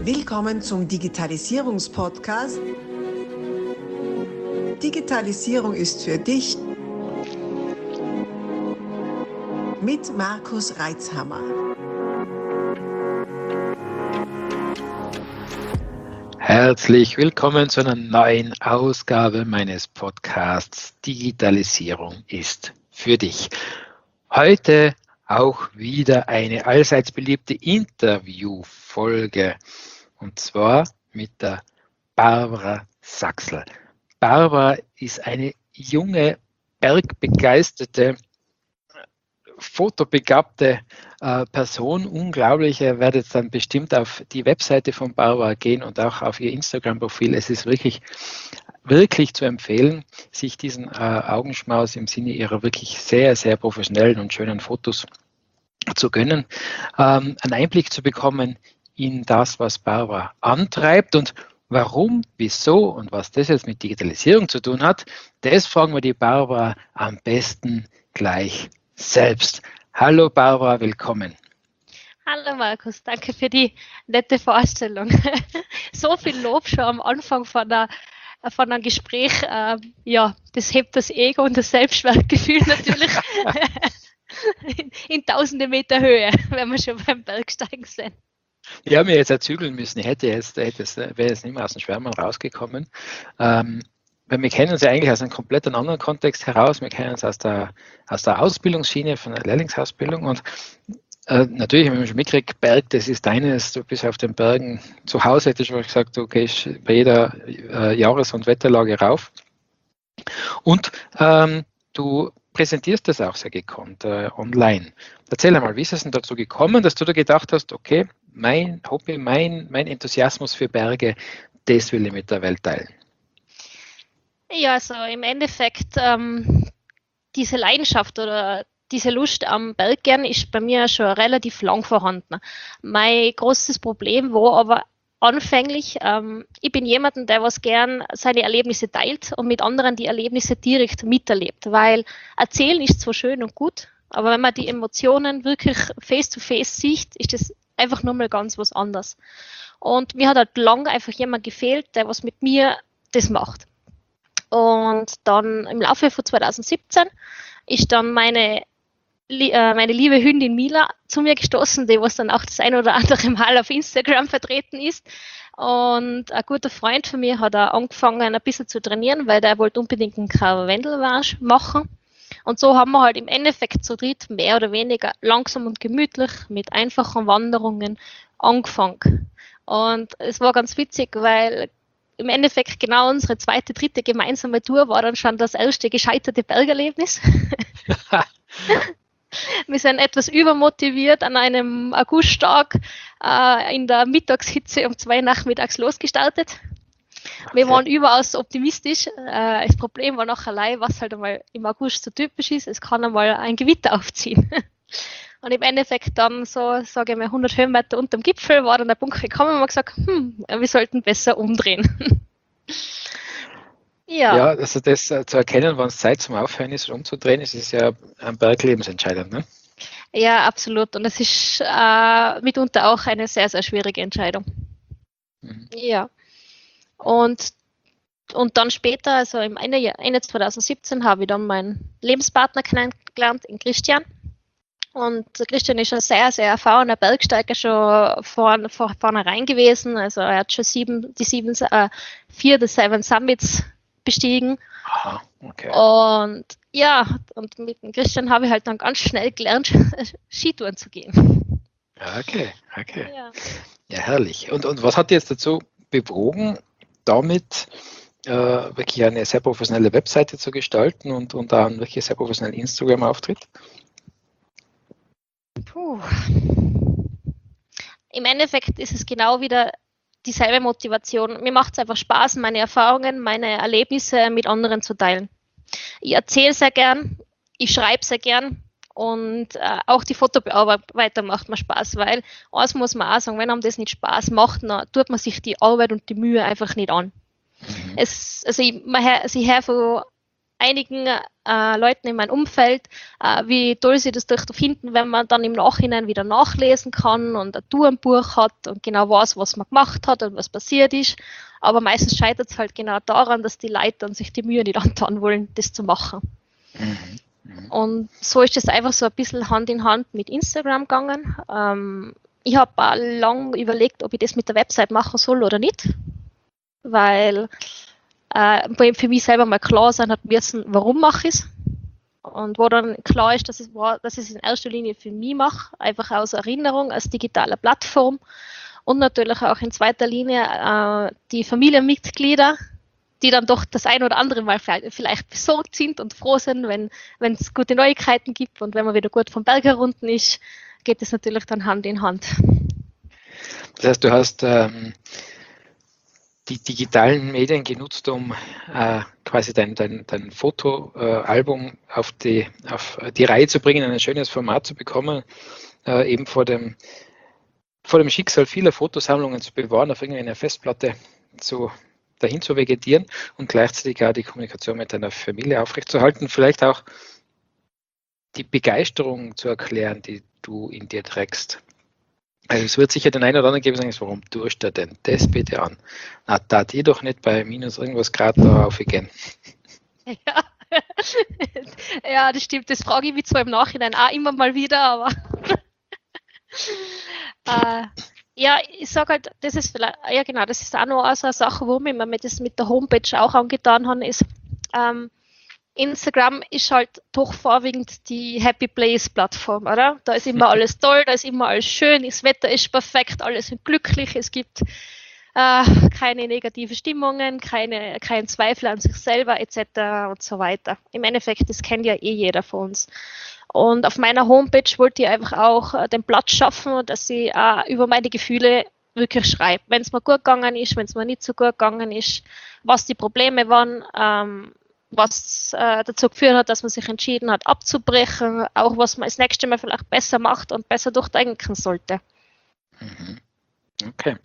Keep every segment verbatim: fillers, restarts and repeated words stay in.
Willkommen zum Digitalisierungspodcast. Digitalisierung ist für dich mit Markus Reitzhammer. Herzlich willkommen zu einer neuen Ausgabe meines Podcasts Digitalisierung ist für dich. Heute auch wieder eine allseits beliebte Interviewfolge und zwar mit der Barbara Sachsel. Barbara ist eine junge, bergbegeisterte, fotobegabte äh, Person, unglaublich. Ihr werdet dann bestimmt auf die Webseite von Barbara gehen und auch auf ihr Instagram-Profil. Es ist wirklich, wirklich zu empfehlen, sich diesen äh, Augenschmaus im Sinne ihrer wirklich sehr, sehr professionellen und schönen Fotos zu gönnen, ähm, einen Einblick zu bekommen in das, was Barbara antreibt und warum, wieso und was das jetzt mit Digitalisierung zu tun hat. Das fragen wir die Barbara am besten gleich selbst. Hallo Barbara, willkommen. Hallo Markus, danke für die nette Vorstellung. So viel Lob schon am Anfang von, der, von einem Gespräch, äh, ja, das hebt das Ego und das Selbstwertgefühl natürlich in, in tausende Meter Höhe, wenn wir schon beim Bergsteigen sind. Ich habe mir jetzt erzügeln müssen, ich hätte jetzt, hätte es, wäre jetzt nicht mehr aus dem Schwärmen rausgekommen. Ähm, Weil wir kennen uns ja eigentlich aus einem komplett anderen Kontext heraus. Wir kennen uns aus der, aus der Ausbildungsschiene, von der Lehrlingsausbildung. Und äh, natürlich haben wir schon mitgekriegt, Berg, das ist deines. Du bist auf den Bergen zu Hause, hätte ich schon gesagt, du gehst bei jeder äh, Jahres- und Wetterlage rauf. Und ähm, du präsentierst das auch sehr gekonnt äh, online. Erzähl einmal, wie ist es denn dazu gekommen, dass du da gedacht hast, okay, mein Hobby, mein, mein Enthusiasmus für Berge, das will ich mit der Welt teilen? Ja, also im Endeffekt, ähm, diese Leidenschaft oder diese Lust am Berggern ist bei mir schon relativ lang vorhanden. Mein großes Problem war aber anfänglich, ähm, ich bin jemand, der was gern seine Erlebnisse teilt und mit anderen die Erlebnisse direkt miterlebt, weil erzählen ist zwar schön und gut, aber wenn man die Emotionen wirklich face to face sieht, ist das einfach nur mal ganz was anderes. Und mir hat halt lang einfach jemand gefehlt, der was mit mir das macht. Und dann im Laufe von zwanzig siebzehn ist dann meine, äh, meine liebe Hündin Mila zu mir gestoßen, die was dann auch das ein oder andere Mal auf Instagram vertreten ist. Und ein guter Freund von mir hat auch angefangen, ein bisschen zu trainieren, weil der wollte unbedingt einen Karwendelmarsch machen. Und so haben wir halt im Endeffekt zu dritt mehr oder weniger langsam und gemütlich mit einfachen Wanderungen angefangen. Und es war ganz witzig, weil im Endeffekt genau unsere zweite, dritte gemeinsame Tour war dann schon das erste gescheiterte Bergerlebnis. Wir sind etwas übermotiviert an einem Augusttag äh, in der Mittagshitze um zwei nachmittags losgestartet. Wir waren überaus optimistisch. Äh, das Problem war noch allein, was halt einmal im August so typisch ist, es kann einmal ein Gewitter aufziehen. Und im Endeffekt dann so, sage ich mal, hundert Höhenmeter unter dem Gipfel war dann der Punkt gekommen und wir gesagt, hm, wir sollten besser umdrehen. Ja. Ja, also das äh, zu erkennen, wann es Zeit zum Aufhören ist und umzudrehen, ist, ist ja am Berg lebensentscheidend, ne? Ja, absolut. Und es ist äh, mitunter auch eine sehr, sehr schwierige Entscheidung. Mhm. Ja. Und, und dann später, also im Ende, Ende zwanzig siebzehn, habe ich dann meinen Lebenspartner kennengelernt, in Christian. Und Christian ist ein sehr, sehr erfahrener Bergsteiger schon vorn, vor, vornherein gewesen. Also er hat schon sieben, die sieben, äh, vier der Seven Summits bestiegen. Aha, okay. Und ja, und mit dem Christian habe ich halt dann ganz schnell gelernt, Skitouren zu gehen. Okay, okay. Ja, ja herrlich. Und, und was hat dich jetzt dazu bewogen, damit äh, wirklich eine sehr professionelle Webseite zu gestalten und, und einen wirklich sehr professionellen Instagram-Auftritt? Puh. Im Endeffekt ist es genau wieder dieselbe Motivation. Mir macht es einfach Spaß, meine Erfahrungen, meine Erlebnisse mit anderen zu teilen. Ich erzähle sehr gern, ich schreibe sehr gern und äh, auch die Fotobearbeitung macht mir Spaß, weil eins muss man auch sagen, wenn einem das nicht Spaß macht, dann tut man sich die Arbeit und die Mühe einfach nicht an. Mhm. Es, also ich, man, also ich höre von einigen äh, Leuten in meinem Umfeld, äh, wie toll sie das durch finden, wenn man dann im Nachhinein wieder nachlesen kann und ein Tourenbuch hat und genau weiß, was man gemacht hat und was passiert ist. Aber meistens scheitert es halt genau daran, dass die Leute dann sich die Mühe nicht antun wollen, das zu machen. Mhm. Mhm. Und so ist das einfach so ein bisschen Hand in Hand mit Instagram gegangen. Ähm, ich habe auch lange überlegt, ob ich das mit der Website machen soll oder nicht, weil äh, für mich selber mal klar sein hat müssen, warum mache ich es. Und wo dann klar ist, dass ich dass ich es in erster Linie für mich mache, einfach aus Erinnerung, als digitale Plattform und natürlich auch in zweiter Linie äh, die Familienmitglieder, die dann doch das ein oder andere Mal vielleicht besorgt sind und froh sind, wenn wenn es gute Neuigkeiten gibt und wenn man wieder gut vom Berg herunter ist, geht es natürlich dann Hand in Hand. Das heißt, du hast ähm, die digitalen Medien genutzt, um äh, quasi dein, dein, dein Fotoalbum äh, auf, die, auf die Reihe zu bringen, ein schönes Format zu bekommen, äh, eben vor dem, vor dem Schicksal vieler Fotosammlungen zu bewahren, auf irgendeiner Festplatte zu dahin zu vegetieren und gleichzeitig auch die Kommunikation mit deiner Familie aufrechtzuerhalten, vielleicht auch die Begeisterung zu erklären, die du in dir trägst. Also es wird sicher den einen oder anderen geben, sagen, warum tust du denn das bitte an? Na, da die doch nicht bei minus irgendwas Grad da aufgehen. Ja. Ja, das stimmt. Das frage ich mich zwar im Nachhinein auch immer mal wieder, aber äh, ja, ich sage halt, das ist vielleicht, ja genau, das ist auch noch so eine Sache, warum ich mir das mit der Homepage auch angetan habe, ist, ähm, Instagram ist halt doch vorwiegend die Happy Place Plattform, oder? Da ist immer alles toll, da ist immer alles schön, das Wetter ist perfekt, alle sind glücklich, es gibt äh, keine negative Stimmungen, keine, keinen Zweifel an sich selber et cetera und so weiter. Im Endeffekt, das kennt ja eh jeder von uns. Und auf meiner Homepage wollte ich einfach auch äh, den Platz schaffen, dass ich äh, über meine Gefühle wirklich schreibe. Wenn es mir gut gegangen ist, wenn es mir nicht so gut gegangen ist, was die Probleme waren, ähm, was äh, dazu geführt hat, dass man sich entschieden hat, abzubrechen, auch was man das nächste Mal vielleicht besser macht und besser durchdenken sollte. Okay.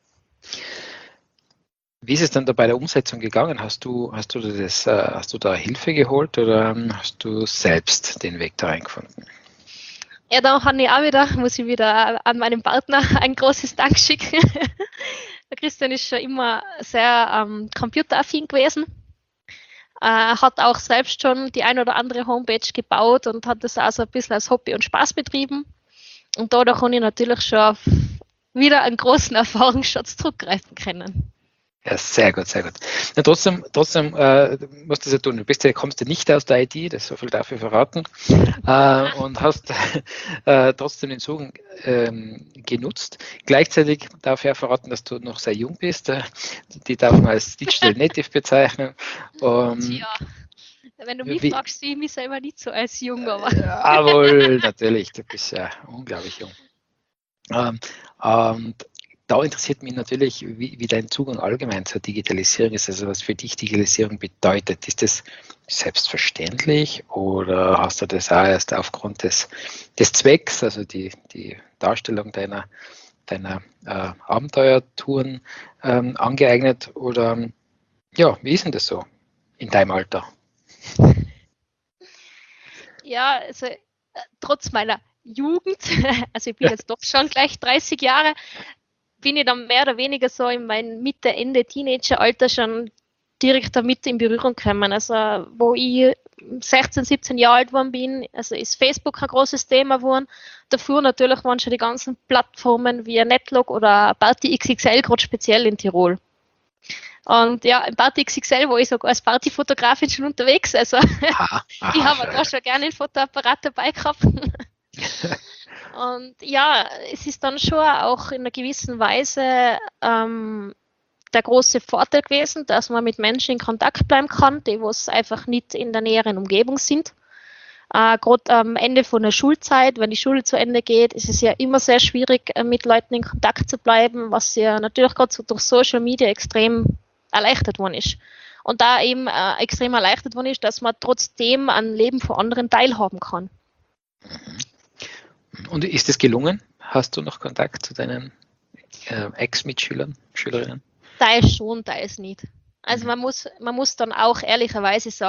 Wie ist es dann da bei der Umsetzung gegangen? Hast du, hast du, das, äh, hast du da Hilfe geholt oder hast du selbst den Weg da reingefunden? Ja, da kann ich auch wieder, muss ich wieder an meinen Partner ein großes Dank schicken. Der Christian ist schon immer sehr ähm, computeraffin gewesen. Äh, hat auch selbst schon die ein oder andere Homepage gebaut und hat das auch so ein bisschen als Hobby und Spaß betrieben. Und da, da kann ich natürlich schon auf wieder einen großen Erfahrungsschatz zurückgreifen können. Ja, sehr gut, sehr gut. Ja, trotzdem trotzdem äh, musst du es ja tun. Du bist ja, kommst ja nicht aus der I T, das so viel dafür verraten, äh, und hast äh, trotzdem den Zugang ähm, genutzt. Gleichzeitig darf ich ja verraten, dass du noch sehr jung bist. Äh, die darf man als Digital Native bezeichnen. Um, Tja, wenn du mich wie, fragst, sehe ich mich selber nicht so als jung, aber. Jawohl, natürlich, du bist ja unglaublich jung. Ähm, und da interessiert mich natürlich, wie, wie dein Zugang allgemein zur Digitalisierung ist, also was für dich Digitalisierung bedeutet. Ist das selbstverständlich oder hast du das auch erst aufgrund des, des Zwecks, also die, die Darstellung deiner, deiner äh, Abenteuertouren ähm, angeeignet? Oder ja, wie ist denn das so in deinem Alter? Ja, also äh, trotz meiner Jugend, also ich bin ja. jetzt doch schon gleich dreißig Jahre, bin ich dann mehr oder weniger so in mein Mitte, Ende Teenageralter schon direkt damit in Berührung gekommen. Also wo ich sechzehn, siebzehn Jahre alt geworden bin, also ist Facebook ein großes Thema geworden. Davor natürlich waren schon die ganzen Plattformen wie Netlog oder Party X X L, gerade speziell in Tirol. Und ja, im Party X X L war ich sogar als Partyfotografin schon unterwegs. Also aha, aha, ich habe da schon gerne einen Fotoapparat dabei gehabt. Und ja, es ist dann schon auch in einer gewissen Weise ähm, der große Vorteil gewesen, dass man mit Menschen in Kontakt bleiben kann, die was einfach nicht in der näheren Umgebung sind. Äh, Gerade am Ende von der Schulzeit, wenn die Schule zu Ende geht, ist es ja immer sehr schwierig, äh, mit Leuten in Kontakt zu bleiben, was ja natürlich gerade so durch Social Media extrem erleichtert worden ist. Und da eben äh, extrem erleichtert worden ist, dass man trotzdem am Leben von anderen teilhaben kann. Und ist es gelungen? Hast du noch Kontakt zu deinen äh, Ex-Mitschülern, Schülerinnen? Teils schon, teils nicht. Also man muss, man muss dann auch ehrlicherweise sagen,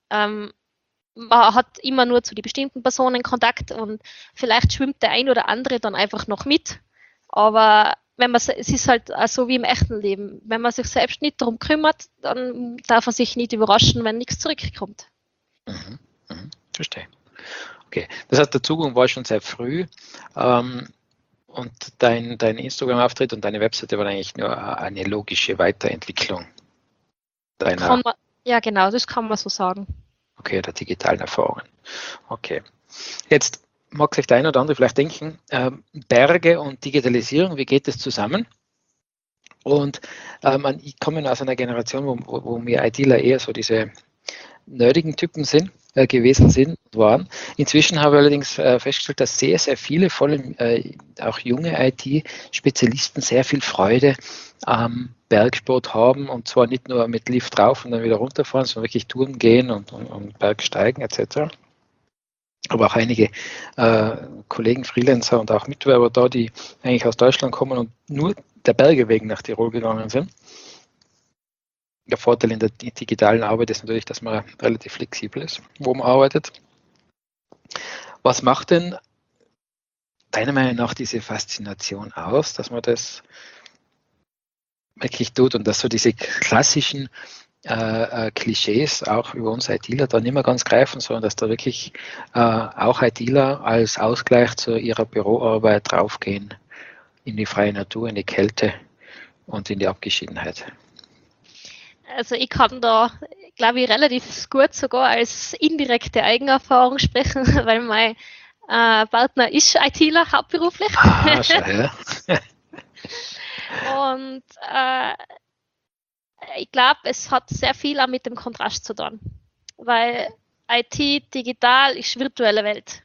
Ähm, man hat immer nur zu den bestimmten Personen Kontakt und vielleicht schwimmt der ein oder andere dann einfach noch mit. Aber wenn man, es ist halt auch so wie im echten Leben. Wenn man sich selbst nicht darum kümmert, dann darf man sich nicht überraschen, wenn nichts zurückkommt. Mhm. Mhm. Verstehe. Okay, das heißt, der Zugang war schon sehr früh ähm, und dein, dein Instagram-Auftritt und deine Webseite waren eigentlich nur eine logische Weiterentwicklung deiner, Kann man, ja, genau, das kann man so sagen. okay, der digitalen Erfahrungen. Okay, jetzt mag sich der eine oder andere vielleicht denken, ähm, Berge und Digitalisierung, wie geht das zusammen? Und ähm, ich komme aus einer Generation, wo, wo, wo wir ITler eher so diese nerdigen Typen sind, äh, gewesen sind und waren. Inzwischen habe ich allerdings äh, festgestellt, dass sehr, sehr viele, vor allem äh, auch junge I T-Spezialisten, sehr viel Freude am Bergsport haben und zwar nicht nur mit Lift rauf und dann wieder runterfahren, sondern wirklich Touren gehen und, und, und Bergsteigen et cetera. Aber auch einige äh, Kollegen, Freelancer und auch Mitbewerber da, die eigentlich aus Deutschland kommen und nur der Berge wegen nach Tirol gegangen sind. Der Vorteil in der digitalen Arbeit ist natürlich, dass man relativ flexibel ist, wo man arbeitet. Was macht denn deiner Meinung nach diese Faszination aus, dass man das wirklich tut und dass so diese klassischen äh, äh, Klischees auch über uns ITler da nicht mehr ganz greifen, sondern dass da wirklich äh, auch ITler als Ausgleich zu ihrer Büroarbeit draufgehen in die freie Natur, in die Kälte und in die Abgeschiedenheit? Also ich kann da, glaube ich, relativ gut sogar als indirekte Eigenerfahrung sprechen, weil mein äh, Partner ist ITler hauptberuflich. Ah, schau her. Und äh, ich glaube, es hat sehr viel auch mit dem Kontrast zu tun, weil I T digital ist virtuelle Welt.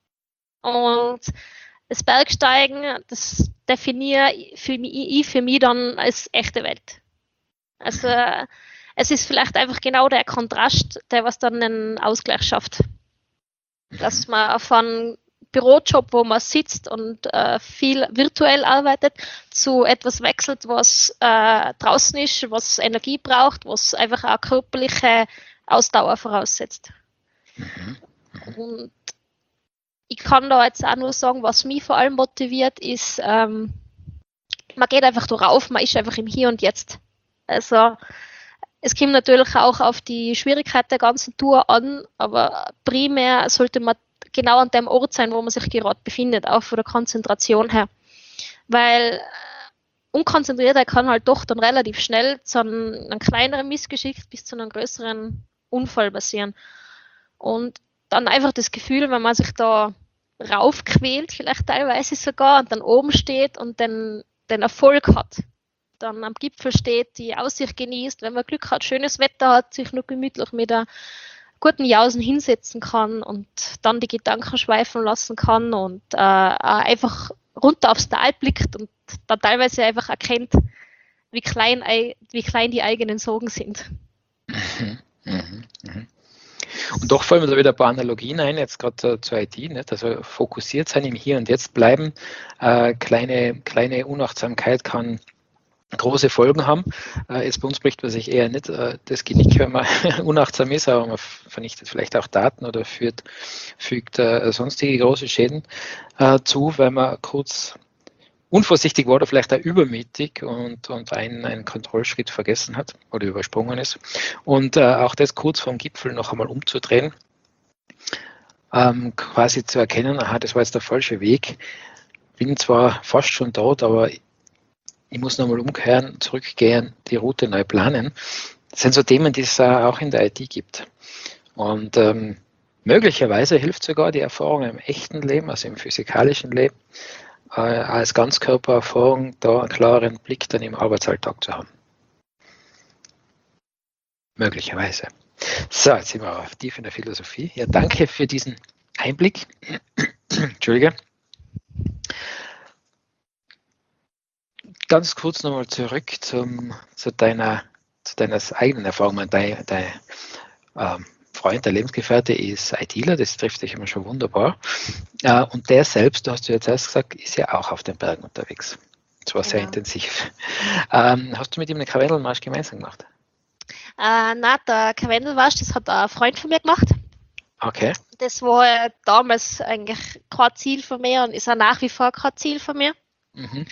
Und das Bergsteigen, das definiere für mich, ich für mich dann als echte Welt. Also es ist vielleicht einfach genau der Kontrast, der was dann einen Ausgleich schafft. Dass man von Bürojob, wo man sitzt und äh, viel virtuell arbeitet, zu etwas wechselt, was äh, draußen ist, was Energie braucht, was einfach auch körperliche Ausdauer voraussetzt. Mhm. Mhm. Und ich kann da jetzt auch nur sagen, was mich vor allem motiviert, ist, ähm, man geht einfach darauf, man ist einfach im Hier und Jetzt. Also es kommt natürlich auch auf die Schwierigkeit der ganzen Tour an, aber primär sollte man genau an dem Ort sein, wo man sich gerade befindet, auch von der Konzentration her. Weil äh, Unkonzentriertheit kann halt doch dann relativ schnell zu einem, einem kleineren Missgeschick bis zu einem größeren Unfall passieren. Und dann einfach das Gefühl, wenn man sich da raufquält, vielleicht teilweise sogar, und dann oben steht und den, den Erfolg hat, dann am Gipfel steht, die Aussicht genießt, wenn man Glück hat, schönes Wetter hat, sich nur gemütlich mit einer guten Jausen hinsetzen kann und dann die Gedanken schweifen lassen kann und äh, einfach runter aufs Tal blickt und dann teilweise einfach erkennt, wie klein, wie klein die eigenen Sorgen sind. Mhm. Mhm. Mhm. Und doch fallen mir da wieder ein paar Analogien ein, jetzt gerade zur I T, nicht? Also fokussiert sein, im Hier und Jetzt bleiben, äh, kleine, kleine Unachtsamkeit kann große Folgen haben. Äh, jetzt bei uns bricht man sich eher nicht äh, das Genick, wenn man unachtsam ist, aber man vernichtet vielleicht auch Daten oder führt, fügt äh, sonstige große Schäden äh, zu, weil man kurz unvorsichtig war oder vielleicht auch übermütig und, und einen, einen Kontrollschritt vergessen hat oder übersprungen ist. Und äh, auch das kurz vorm Gipfel noch einmal umzudrehen, ähm, quasi zu erkennen, aha, das war jetzt der falsche Weg. Bin zwar fast schon dort, aber ich muss nochmal umkehren, zurückgehen, die Route neu planen. Das sind so Themen, die es äh, auch in der I T gibt. Und ähm, möglicherweise hilft sogar die Erfahrung im echten Leben, also im physikalischen Leben, äh, als Ganzkörpererfahrung da einen klaren Blick dann im Arbeitsalltag zu haben. Möglicherweise. So, jetzt sind wir aber tief in der Philosophie. Ja, danke für diesen Einblick. Entschuldige. Ganz kurz nochmal zurück zum, zu, deiner, zu deiner eigenen Erfahrung. Dein, dein ähm, Freund, der Lebensgefährte ist ITler, das trifft dich immer schon wunderbar. Äh, und der selbst, du hast du jetzt erst gesagt, ist ja auch auf den Bergen unterwegs. Das war sehr Genau. intensiv. Ähm, hast du mit ihm eine Karwendelmarsch gemeinsam gemacht? Äh, nein, der Karwendelwasch, das hat ein Freund von mir gemacht. Okay. Das war damals eigentlich kein Ziel von mir und ist auch nach wie vor kein Ziel von mir. Mhm.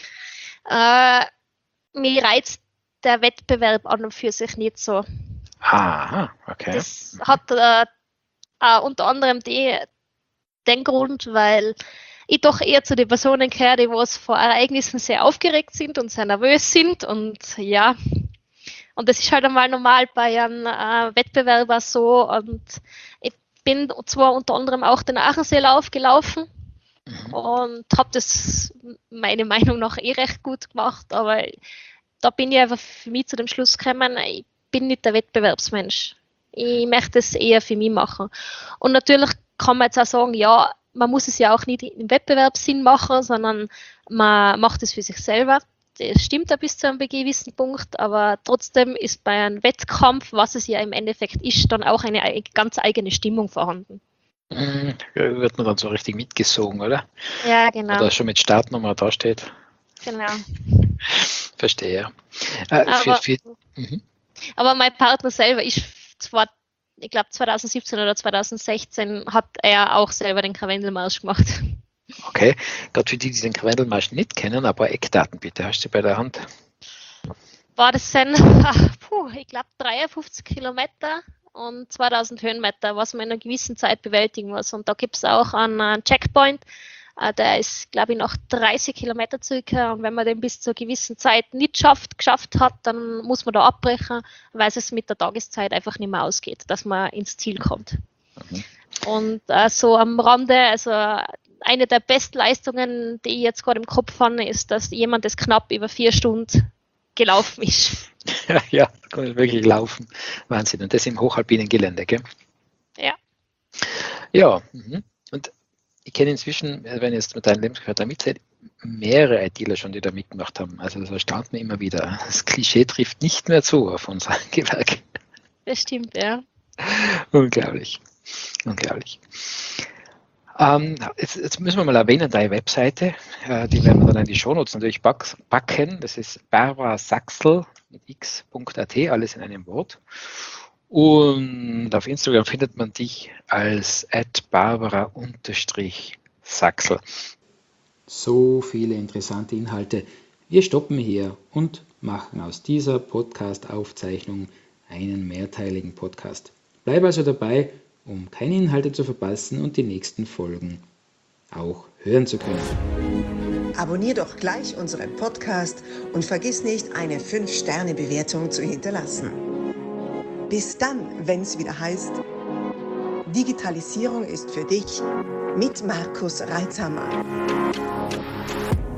Äh, mich reizt der Wettbewerb an und für sich nicht so. Aha, okay. Das hat äh, auch unter anderem die, den Grund, weil ich doch eher zu den Personen gehöre, die was vor Ereignissen sehr aufgeregt sind und sehr nervös sind und ja, und das ist halt einmal normal bei einem äh, Wettbewerber so und ich bin zwar unter anderem auch den Aacheseelauf gelaufen Mhm. und habe das meiner Meinung nach eh recht gut gemacht, aber da bin ich einfach für mich zu dem Schluss gekommen, ich bin nicht der Wettbewerbsmensch. Ich möchte es eher für mich machen. Und natürlich kann man jetzt auch sagen, ja, man muss es ja auch nicht im Wettbewerbssinn machen, sondern man macht es für sich selber. Das stimmt ja bis zu einem gewissen Punkt, aber trotzdem ist bei einem Wettkampf, was es ja im Endeffekt ist, dann auch eine ei- ganz eigene Stimmung vorhanden. Mhm. Wird man dann so richtig mitgesogen, oder? Ja, genau. Oder schon mit Startnummer da steht. genau. Verstehe. Äh, für, Aber, für, mhm. aber mein Partner selber ist zwar, ich glaube zweitausendsiebzehn oder zweitausendsechzehn hat er auch selber den Karwendelmarsch gemacht. Okay, gerade für die, die den Karwendelmarsch nicht kennen, aber Eckdaten bitte, hast du bei der Hand? War das sind, puh, ich glaube dreiundfünfzig Kilometer und zweitausend Höhenmeter, was man in einer gewissen Zeit bewältigen muss. Und da gibt es auch einen, einen Checkpoint, äh, der ist, glaube ich, noch dreißig Kilometer circa. Und wenn man den bis zur gewissen Zeit nicht schafft, geschafft hat, dann muss man da abbrechen, weil es mit der Tageszeit einfach nicht mehr ausgeht, dass man ins Ziel kommt. Mhm. Und äh, so am Rande, also eine der Bestleistungen, die ich jetzt gerade im Kopf habe, ist, dass jemand das knapp über vier Stunden gelaufen ist. Ja, ja, da kann ich wirklich laufen. Wahnsinn. Und das im hochalpinen Gelände, gell? Ja. Ja, mhm. Und ich kenne inzwischen, wenn ich jetzt mit deinem Lebensgefährten mitzählt, mehrere ITler schon, die da mitgemacht haben. Also das erstaunt mir immer wieder. Das Klischee trifft nicht mehr zu auf unser Gewerk. Das stimmt, ja. Unglaublich. Unglaublich. Ähm, jetzt, jetzt müssen wir mal erwähnen, deine Webseite, äh, die werden wir dann in die Shownotes natürlich back, backen. Das ist barbara saxl mit x punkt a t, alles in einem Wort. Und auf Instagram findet man dich als at barbara saxl. So viele interessante Inhalte. Wir stoppen hier und machen aus dieser Podcast-Aufzeichnung einen mehrteiligen Podcast. Bleib also dabei, um keine Inhalte zu verpassen und die nächsten Folgen auch hören zu können. Abonnier doch gleich unseren Podcast und vergiss nicht, eine fünf Sterne Bewertung zu hinterlassen. Bis dann, wenn es wieder heißt, Digitalisierung ist für dich mit Markus Reitzhammer.